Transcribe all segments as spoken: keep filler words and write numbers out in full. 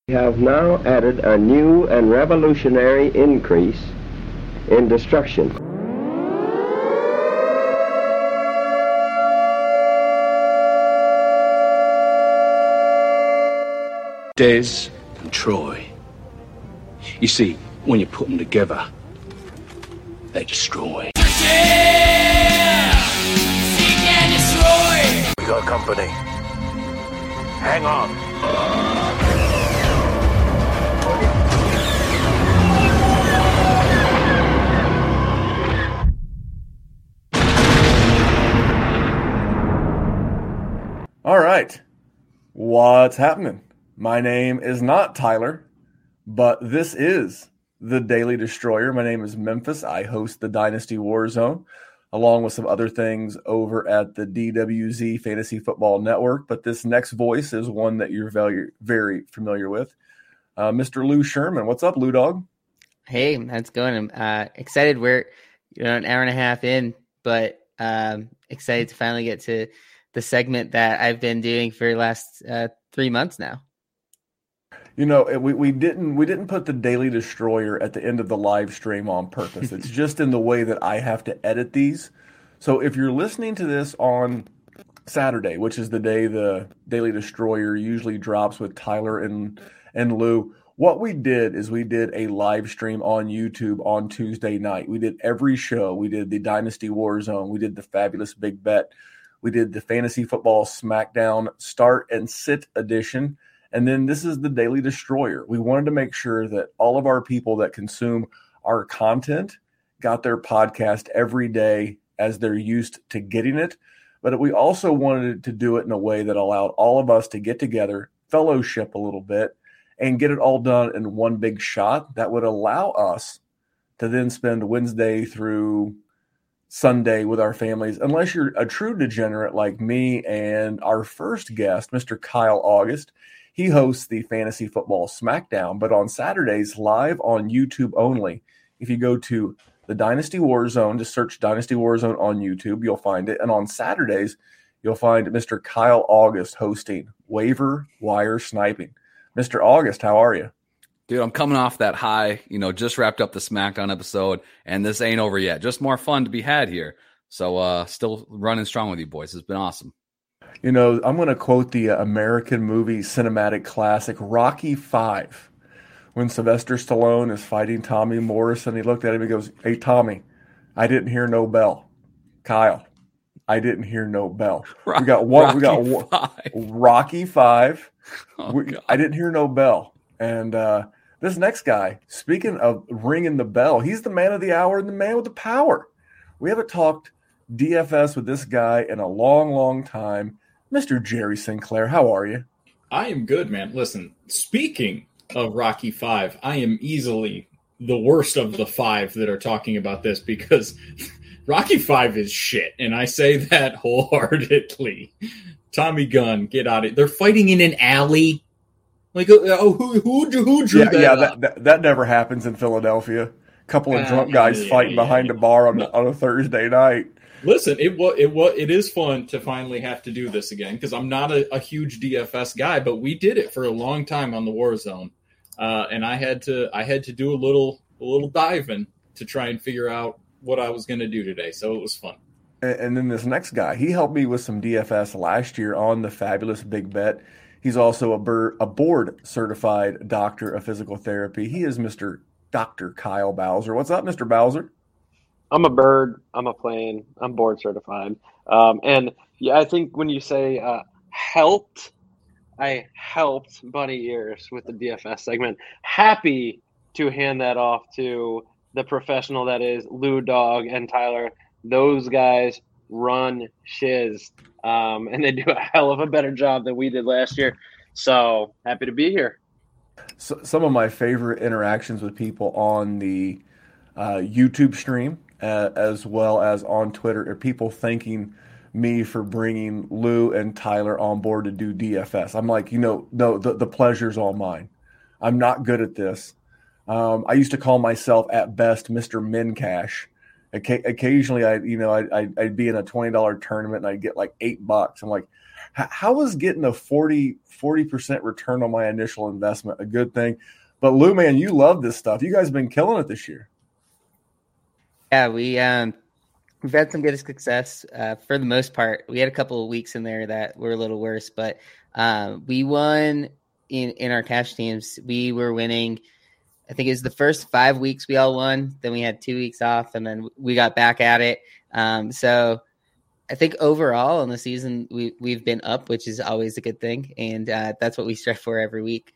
We have now added a new and revolutionary increase in destruction. Des and Troy. You see, when you put them together, they destroy. Yeah! Seek and destroy! We got company. Hang on. All right. What's happening? My name is not Tyler, but this is the Daily Destroyer. My name is Memphis. I host the Dynasty Warzone, along with some other things over at the D W Z Fantasy Football Network. But this next voice is one that you're very, very familiar with. Uh, Mister Lou Sherman. What's up, Lou Dog? Hey, how's it going? I'm uh, excited. We're you know an hour and a half in, but um, excited to finally get to the segment that I've been doing for the last uh, three months now. You know, we, we didn't we didn't put the Daily Destroyer at the end of the live stream on purpose. It's just in the way that I have to edit these. So if you're listening to this on Saturday, which is the day the Daily Destroyer usually drops with Tyler and and Lou, what we did is we did a live stream on YouTube on Tuesday night. We did every show. We did the Dynasty Warzone. We did the Fabulous Big Bet. We did the Fantasy Football Smackdown Start and Sit edition. And then this is the Daily Destroyer. We wanted to make sure that all of our people that consume our content got their podcast every day as they're used to getting it. But we also wanted to do it in a way that allowed all of us to get together, fellowship a little bit, and get it all done in one big shot that would allow us to then spend Wednesday through Sunday with our families, unless you're a true degenerate like me and our first guest, Mister Kyle August. He hosts the Fantasy Football Smackdown, but on Saturdays, live on YouTube only. If you go to the Dynasty Warzone, just search Dynasty Warzone on YouTube, you'll find it. And on Saturdays, you'll find Mister Kyle August hosting Waiver Wire Sniping. Mister August, how are you? Dude, I'm coming off that high, you know, just wrapped up the SmackDown episode, and this ain't over yet. Just more fun to be had here. So uh, still running strong with you boys. It's been awesome. You know, I'm going to quote the uh, American movie cinematic classic Rocky Five. When Sylvester Stallone is fighting Tommy Morrison, he looked at him and goes, "Hey, Tommy, I didn't hear no bell. Kyle, I didn't hear no bell. Rock, we got one. Rocky we got one, Five. Rocky Five. Oh, we, I didn't hear no bell." And uh, this next guy, speaking of ringing the bell, he's the man of the hour and the man with the power. We haven't talked D F S with this guy in a long, long time. Mister Jerry Sinclair, how are you? I am good, man. Listen, speaking of Rocky Five, I am easily the worst of the five that are talking about this because Rocky Five is shit, and I say that wholeheartedly. Tommy Gunn, get out of it. They're fighting in an alley. Like, oh, who who who drew yeah, that? Yeah, that, that, that never happens in Philadelphia. A couple of uh, drunk guys yeah, fighting yeah, behind yeah. a bar on, on a Thursday night. Listen, it was it was it is fun to finally have to do this again because I'm not a, a huge D F S guy, but we did it for a long time on the Warzone, uh, and I had to I had to do a little a little diving to try and figure out what I was going to do today. So it was fun. And, and then this next guy, he helped me with some D F S last year on the Fabulous Big Bet. He's also a, bur- a board-certified doctor of physical therapy. He is Mister Doctor Kyle Bowser. What's up, Mister Bowser? I'm a bird. I'm a plane. I'm board certified. Um, and yeah, I think when you say uh, helped, I helped Bunny Ears with the D F S segment. Happy to hand that off to the professional that is Lou Dog and Tyler. Those guys run shiz. Um, and they do a hell of a better job than we did last year. So happy to be here. So, some of my favorite interactions with people on the uh, YouTube stream, uh, as well as on Twitter, are people thanking me for bringing Lou and Tyler on board to do D F S. I'm like, you know, no, the, the pleasure's all mine. I'm not good at this. Um, I used to call myself at best Mister Mincash. Occasionally, I you know I I'd be in a twenty dollar tournament and I'd get like eight bucks. I'm like, how is getting a forty percent return on my initial investment a good thing? But Lou, man, you love this stuff. You guys have been killing it this year. Yeah, we um we've had some good success uh, for the most part. We had a couple of weeks in there that were a little worse, but uh, we won in in our cash teams. We were winning. I think it was the first five weeks we all won. Then we had two weeks off, and then we got back at it. Um, so I think overall in the season we we've been up, which is always a good thing, and uh, that's what we strive for every week.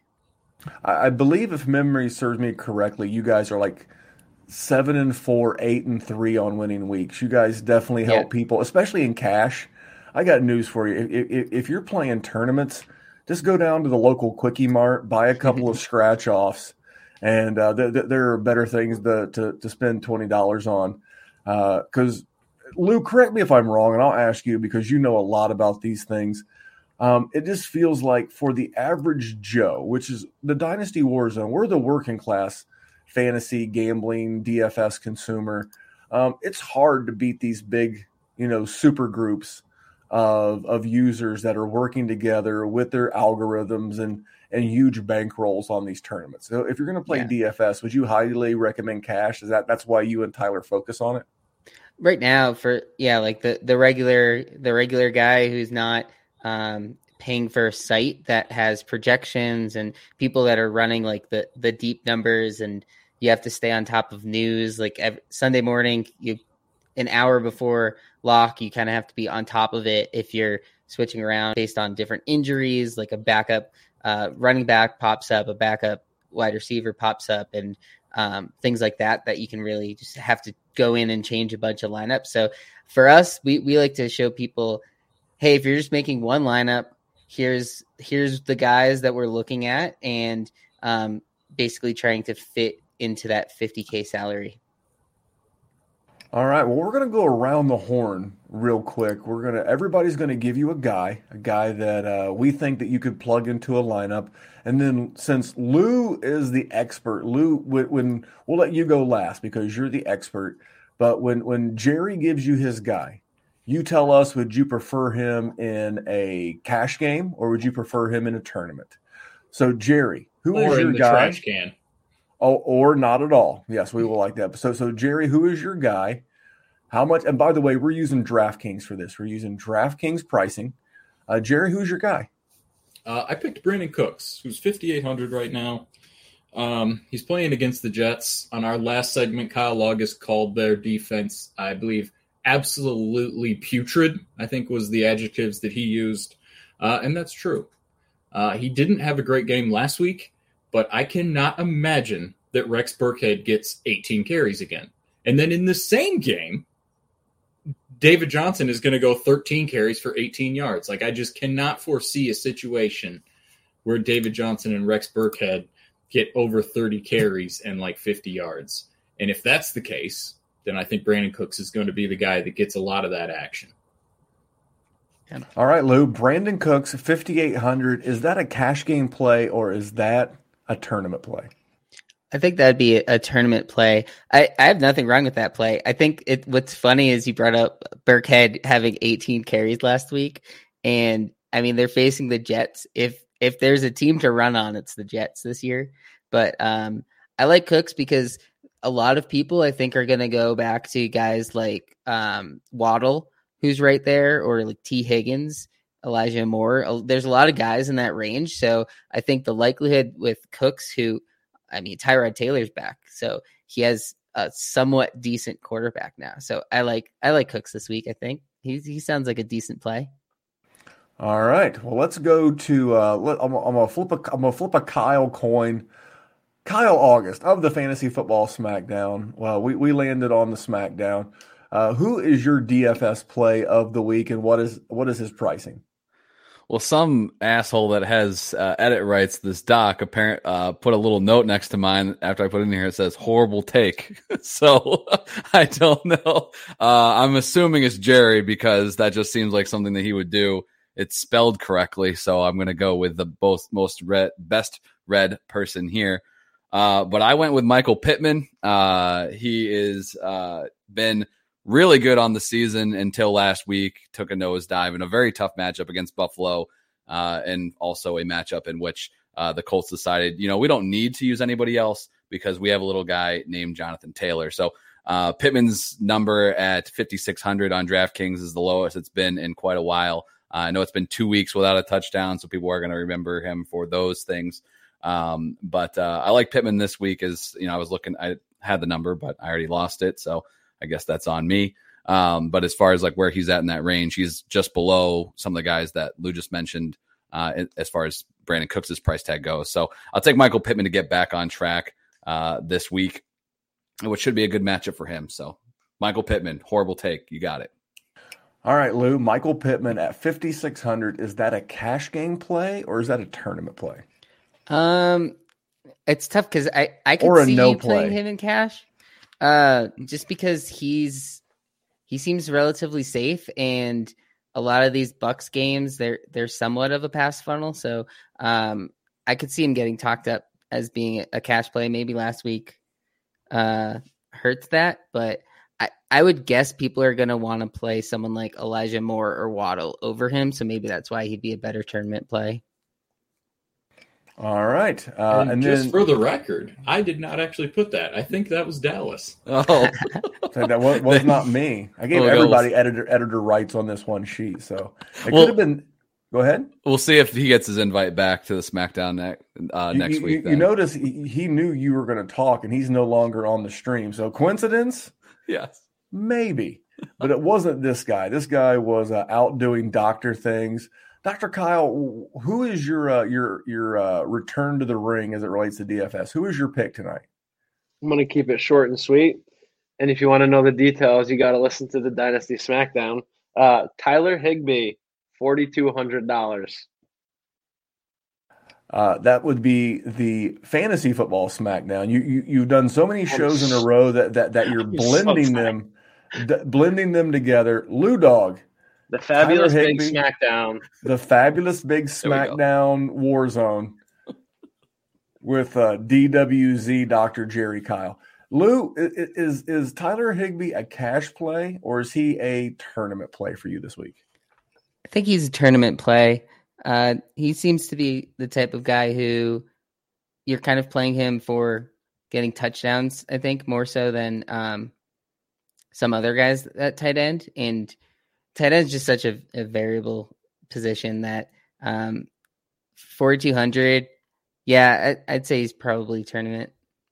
I believe, if memory serves me correctly, you guys are like seven and four, eight and three on winning weeks. You guys definitely help yeah. people, especially in cash. I got news for you. If, if, if you're playing tournaments, just go down to the local Quickie Mart, buy a couple of scratch offs. And uh, th- th- there are better things to, to, to spend twenty dollars on. Because, uh, Lou, correct me if I'm wrong, and I'll ask you because you know a lot about these things. Um, it just feels like for the average Joe, which is the Dynasty Warzone, we're the working class fantasy, gambling, D F S consumer. Um, it's hard to beat these big, you know, super groups of, of users that are working together with their algorithms and and huge bankrolls on these tournaments. So if you're going to play yeah. D F S, would you highly recommend cash? Is that that's why you and Tyler focus on it? Right now, for yeah, like the, the regular the regular guy who's not um, paying for a site that has projections and people that are running like the the deep numbers, and you have to stay on top of news. Like every, Sunday morning, you an hour before lock, you kind of have to be on top of it if you're switching around based on different injuries, like a backup. Uh, running back pops up, a backup wide receiver pops up, and um, things like that, that you can really just have to go in and change a bunch of lineups. So for us, we, we like to show people, hey, if you're just making one lineup, here's, here's the guys that we're looking at, and um, basically trying to fit into that fifty K salary. All right. Well, we're going to go around the horn real quick. We're going to, everybody's going to give you a guy, a guy that uh, we think that you could plug into a lineup. And then since Lou is the expert, Lou, when, when we'll let you go last because you're the expert, but when, when Jerry gives you his guy, you tell us, would you prefer him in a cash game or would you prefer him in a tournament? So Jerry, who or is your in the guy? Trash can. Oh, or not at all. Yes, we will like that. So, so Jerry, who is your guy? How much? And by the way, we're using DraftKings for this. We're using DraftKings pricing. Uh, Jerry, who's your guy? Uh, I picked Brandon Cooks, who's fifty-eight hundred right now. Um, he's playing against the Jets. On our last segment, Kyle Logis called their defense, I believe, absolutely putrid, I think was the adjectives that he used. Uh, and that's true. Uh, he didn't have a great game last week, but I cannot imagine that Rex Burkhead gets eighteen carries again. And then in the same game, David Johnson is going to go thirteen carries for eighteen yards. Like, I just cannot foresee a situation where David Johnson and Rex Burkhead get over thirty carries and like fifty yards. And if that's the case, then I think Brandon Cooks is going to be the guy that gets a lot of that action. All right, Lou, Brandon Cooks, fifty-eight hundred. Is that a cash game play or is that a tournament play? I think that'd be a, a tournament play. I, I have nothing wrong with that play. I think it. What's funny is you brought up Burkhead having eighteen carries last week, and I mean they're facing the Jets. If if there's a team to run on, it's the Jets this year. But um, I like Cooks because a lot of people I think are going to go back to guys like um, Waddle, who's right there, or like T. Higgins, Elijah Moore. There's a lot of guys in that range, so I think the likelihood with Cooks, who I mean, Tyrod Taylor's back, so he has a somewhat decent quarterback now. So I like I like Cooks this week. I think he he sounds like a decent play. All right, well, let's go to. Uh, let, I'm, I'm gonna flip a I'm gonna flip a Kyle coin. Kyle August of the Fantasy Football Smackdown. Well, we we landed on the Smackdown. Uh, who is your D F S play of the week, and what is what is his pricing? Well, some asshole that has uh, edit rights this doc apparent uh, put a little note next to mine after I put it in here. It says horrible take. So I don't know. Uh, I'm assuming it's Jerry because that just seems like something that he would do. It's spelled correctly, so I'm going to go with the both most read, best read person here. Uh, but I went with Michael Pittman. Uh, he is uh, been really good on the season until last week, took a nosedive in a very tough matchup against Buffalo, uh, and also a matchup in which uh, the Colts decided, you know, we don't need to use anybody else because we have a little guy named Jonathan Taylor. So uh, Pittman's number at fifty-six hundred on DraftKings is the lowest it's been in quite a while. Uh, I know it's been two weeks without a touchdown, so people are going to remember him for those things. Um, but uh, I like Pittman this week. As you know, I was looking, I had the number, but I already lost it, so I guess that's on me. Um, but as far as like where he's at in that range, he's just below some of the guys that Lou just mentioned uh, as far as Brandon Cooks' price tag goes. So I'll take Michael Pittman to get back on track uh, this week, which should be a good matchup for him. So Michael Pittman, horrible take. You got it. All right, Lou, Michael Pittman at fifty-six hundred. Is that a cash game play or is that a tournament play? Um, it's tough because I, I could Or a see no you playing play. him in cash. Uh, just because he's he seems relatively safe, and a lot of these Bucks games they're they're somewhat of a pass funnel. So um, I could see him getting talked up as being a cash play. Maybe last week uh hurts that, but I, I would guess people are going to want to play someone like Elijah Moore or Waddle over him. So maybe that's why he'd be a better tournament play. All right. Uh, and, and just then for the record, I did not actually put that. I think that was Dallas. Oh, so that was, was not me. I gave Well, everybody editor editor rights on this one sheet. So it Well- could have been. Go ahead. we'll see if he gets his invite back to the SmackDown next uh, You- next you, week. You, then. you notice he, he knew you were going to talk, and he's no longer on the stream. So coincidence? yes. Maybe, but it wasn't this guy. This guy was uh, out doing doctor things. Doctor Kyle, who is your uh, your your uh, return to the ring as it relates to D F S? Who is your pick tonight? I'm going to keep it short and sweet. And if you want to know the details, you got to listen to the Dynasty SmackDown. Uh, Tyler Higbee, four thousand two hundred dollars. Uh, that would be the fantasy football SmackDown. You, you you've done so many shows in a row that that that you're I'm so blending tired. them, d- blending them together. Lou Dog, The fabulous Tyler Big Higbee. SmackDown. the fabulous big There we go. SmackDown Warzone with uh, D W Z Doctor Jerry Kyle. Lou, i- i- is is Tyler Higbee a cash play or is he a tournament play for you this week? I think he's a tournament play. Uh, he seems to be the type of guy who you're kind of playing him for getting touchdowns, I think, more so than um, some other guys at tight end. And tight end is just such a, a variable position that um, forty-two hundred, yeah, I, I'd say he's probably tournament.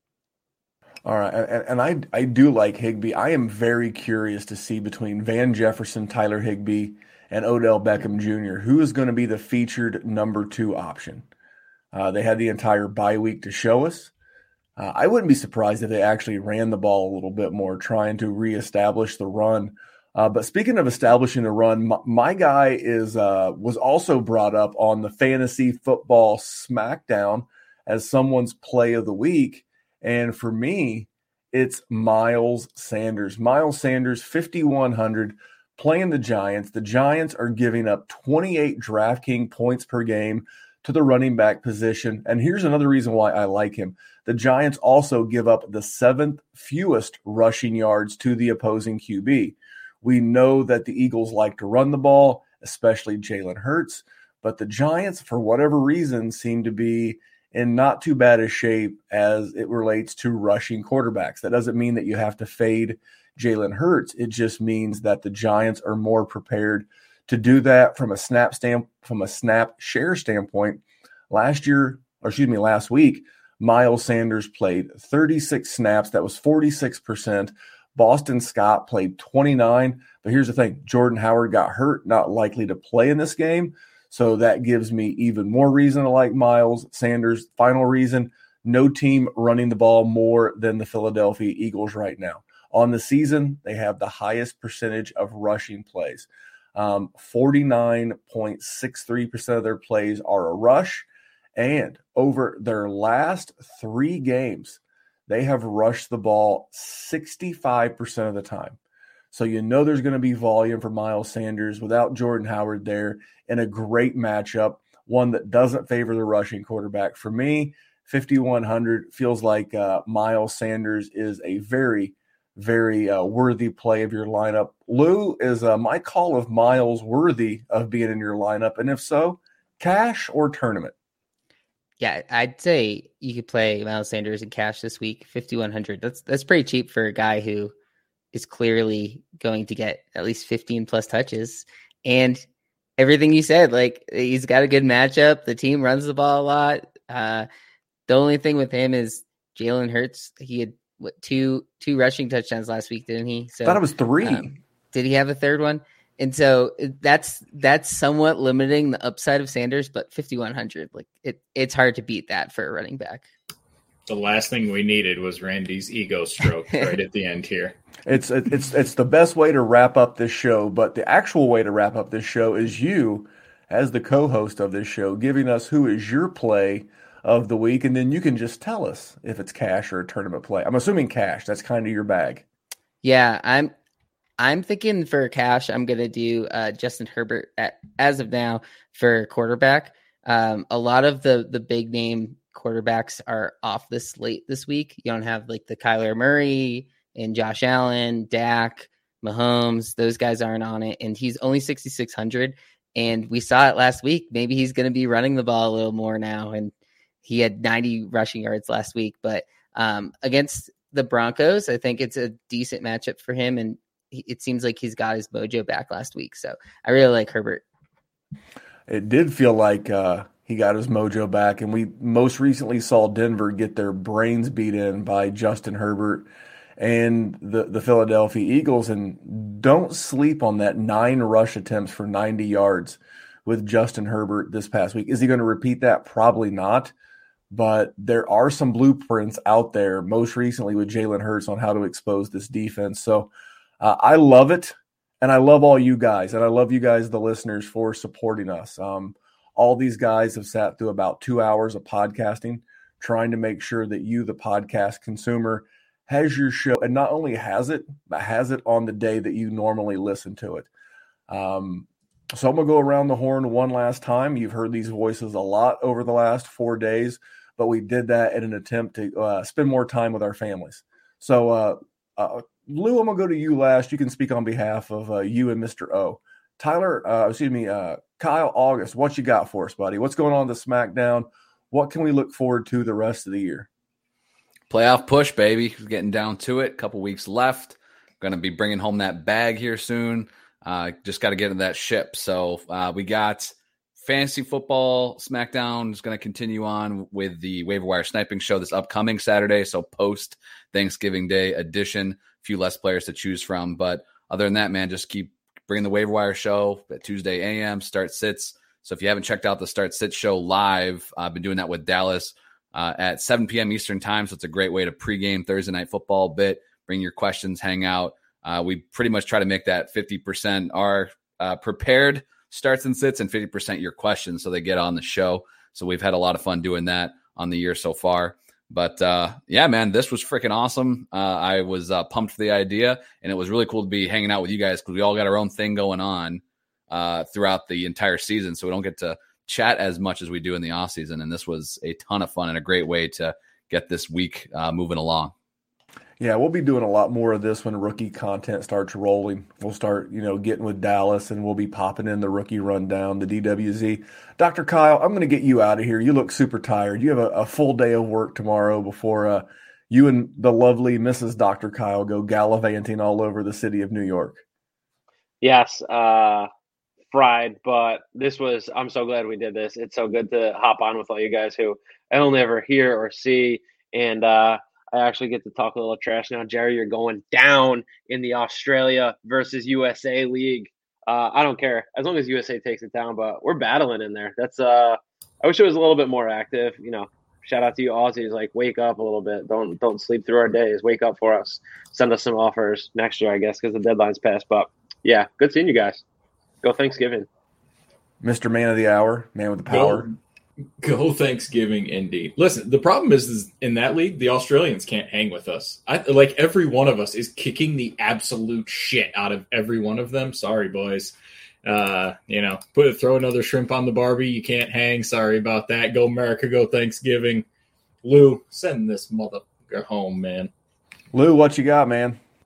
All right, and, and I I do like Higbee. I am very curious to see between Van Jefferson, Tyler Higbee, and Odell Beckham Junior who is going to be the featured number two option. Uh, they had the entire bye week to show us. Uh, I wouldn't be surprised if they actually ran the ball a little bit more, trying to reestablish the run. Uh, but speaking of establishing the run, my, my guy is uh, was also brought up on the Fantasy Football SmackDown as someone's play of the week. And for me, it's Miles Sanders. Miles Sanders, fifty-one hundred, playing the Giants. The Giants are giving up twenty-eight DraftKings points per game to the running back position. And here's another reason why I like him. The Giants also give up the seventh fewest rushing yards to the opposing Q B. We know that the Eagles like to run the ball, especially Jalen Hurts, but the Giants, for whatever reason, seem to be in not too bad a shape as it relates to rushing quarterbacks. That doesn't mean that you have to fade Jalen Hurts. It just means that the Giants are more prepared to do that from a snap stamp, from a snap share standpoint. Last year, or excuse me, last week, Miles Sanders played thirty-six snaps. That was forty-six percent. Boston Scott played twenty-nine. But here's the thing. Jordan Howard got hurt, not likely to play in this game. So that gives me even more reason to like Miles Sanders. Final reason, no team running the ball more than the Philadelphia Eagles right now. On the season, they have the highest percentage of rushing plays. Um, forty-nine point six three percent of their plays are a rush. And over their last three games, they have rushed the ball sixty-five percent of the time. So you know there's going to be volume for Miles Sanders without Jordan Howard there in a great matchup, one that doesn't favor the rushing quarterback. For me, fifty-one hundred feels like uh, Miles Sanders is a very, very uh, worthy play of your lineup. Lou, is uh, my call of Miles worthy of being in your lineup? And if so, cash or tournament? Yeah, I'd say you could play Miles Sanders in cash this week, fifty-one hundred. That's that's pretty cheap for a guy who is clearly going to get at least fifteen plus touches. And everything you said, like, he's got a good matchup. The team runs the ball a lot. Uh, the only thing with him is Jalen Hurts. He had what two two rushing touchdowns last week, didn't he? So I thought it was three. Um, did he have a third one? And so that's that's somewhat limiting the upside of Sanders, but fifty-one hundred, like it, it's hard to beat that for a running back. The last thing we needed was Randy's ego stroke right at the end here. It's it's it's the best way to wrap up this show, but the actual way to wrap up this show is you, as the co-host of this show, giving us who is your play of the week, and then you can just tell us if it's cash or a tournament play. I'm assuming cash. That's kind of your bag. Yeah, I'm I'm thinking for cash, I'm going to do uh, Justin Herbert at, as of now for quarterback. Um, a lot of the the big name quarterbacks are off this slate this week. You don't have like the Kyler Murray and Josh Allen, Dak, Mahomes. Those guys aren't on it, and he's only sixty-six hundred. And we saw it last week. Maybe he's going to be running the ball a little more now, and he had ninety rushing yards last week. But um, against the Broncos, I think it's a decent matchup for him, and it seems like he's got his mojo back last week. So I really like Herbert. It did feel like uh, he got his mojo back, and we most recently saw Denver get their brains beat in by Justin Herbert and the, the Philadelphia Eagles. And don't sleep on that nine rush attempts for ninety yards with Justin Herbert this past week. Is he going to repeat that? Probably not. But there are some blueprints out there, most recently with Jalen Hurts, on how to expose this defense. So uh, I love it, and I love all you guys, and I love you guys, the listeners, for supporting us. Um, all these guys have sat through about two hours of podcasting, trying to make sure that you, the podcast consumer, has your show, and not only has it, but has it on the day that you normally listen to it. Um, so I'm going to go around the horn one last time. You've heard these voices a lot over the last four days, but we did that in an attempt to uh, spend more time with our families. So, uh, uh, Lou, I'm going to go to you last. You can speak on behalf of uh, you and Mister O. Tyler, uh, excuse me, uh, Kyle August, what you got for us, buddy? What's going on the SmackDown? What can we look forward to the rest of the year? Playoff push, baby. We're getting down to it. A couple weeks left. Going to be bringing home that bag here soon. Uh, just got to get in that ship. So uh, we got fantasy football. SmackDown is going to continue on with the waiver wire sniping show this upcoming Saturday. So post Thanksgiving Day edition. A few less players to choose from. But other than that, man, just keep bringing the waiver wire show at Tuesday A M, start sits. So if you haven't checked out the start sit show live, I've been doing that with Dallas uh, at seven p.m. Eastern time. So it's a great way to pregame Thursday night football a bit, bring your questions, hang out. Uh, we pretty much try to make that fifty percent our uh, prepared starts and sits and fifty percent your questions so they get on the show. So we've had a lot of fun doing that on the year so far. But uh, yeah, man, this was freaking awesome. Uh, I was uh, pumped for the idea, and it was really cool to be hanging out with you guys because we all got our own thing going on uh, throughout the entire season. So we don't get to chat as much as we do in the off season. And this was a ton of fun and a great way to get this week uh, moving along. Yeah, we'll be doing a lot more of this when rookie content starts rolling. We'll start, you know, getting with Dallas, and we'll be popping in the rookie rundown, the D W Z. Doctor Kyle, I'm going to get you out of here. You look super tired. You have a, a full day of work tomorrow before uh, you and the lovely Missus Doctor Kyle go gallivanting all over the city of New York. Yes, uh, fried, but this was, I'm so glad we did this. It's so good to hop on with all you guys who I only ever hear or see, and uh, I actually get to talk a little trash now. Jerry, you're going down in the Australia versus U S A league. Uh, I don't care as long as U S A takes it down, but we're battling in there. That's uh, I wish it was a little bit more active. You know, shout out to you Aussies. Like, wake up a little bit. Don't don't sleep through our days. Wake up for us. Send us some offers next year, I guess, because the deadline's passed. But yeah, good seeing you guys. Go Thanksgiving, Mister Man of the Hour, man with the power. Go. Go Thanksgiving, indeed. Listen, the problem is, is in that league, the Australians can't hang with us. I, like, every one of us is kicking the absolute shit out of every one of them. Sorry, boys. Uh, you know, put throw another shrimp on the Barbie. You can't hang. Sorry about that. Go America, go Thanksgiving. Lou, send this motherfucker home, man. Lou, what you got, man?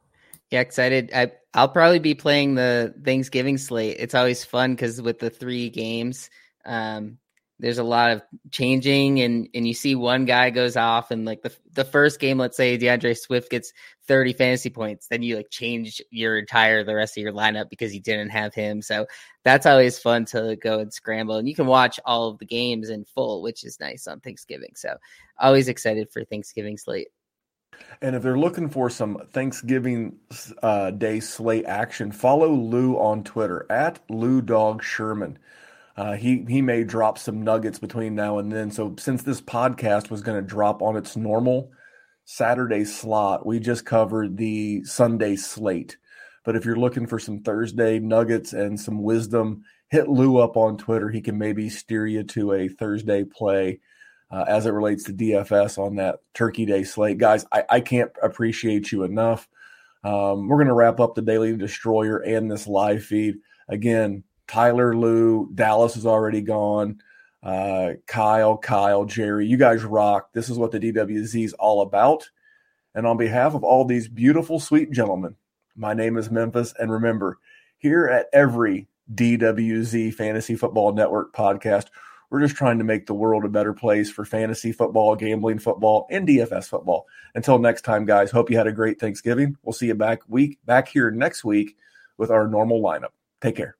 Yeah, excited. I, I'll probably be playing the Thanksgiving slate. It's always fun because with the three games, um, there's a lot of changing, and, and you see one guy goes off, and like the the first game, let's say DeAndre Swift gets thirty fantasy points, then you like change your entire the rest of your lineup because you didn't have him. So that's always fun to go and scramble, and you can watch all of the games in full, which is nice on Thanksgiving. So always excited for Thanksgiving slate. And if they're looking for some Thanksgiving uh, Day slate action, follow Lou on Twitter at Lou Dog Sherman. Uh, he he may drop some nuggets between now and then. So since this podcast was going to drop on its normal Saturday slot, we just covered the Sunday slate. But if you're looking for some Thursday nuggets and some wisdom, hit Lou up on Twitter. He can maybe steer you to a Thursday play uh, as it relates to D F S on that Turkey Day slate. Guys, I, I can't appreciate you enough. Um, we're going to wrap up the Daily Destroyer and this live feed. Again, Tyler, Lou, Dallas is already gone. Uh, Kyle, Kyle, Jerry, you guys rock. This is what the D W Z is all about. And on behalf of all these beautiful, sweet gentlemen, my name is Memphis. And remember, here at every D W Z Fantasy Football Network podcast, we're just trying to make the world a better place for fantasy football, gambling football, and D F S football. Until next time, guys, hope you had a great Thanksgiving. We'll see you back week back here next week with our normal lineup. Take care.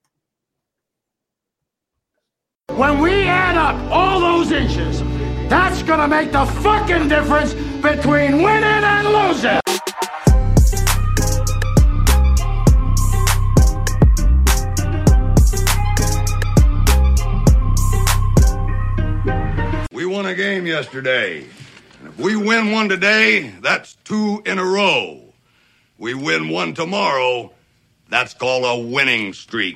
When we add up all those inches, that's gonna make the fucking difference between winning and losing. We won a game yesterday. And if we win one today, that's two in a row. We win one tomorrow, that's called a winning streak.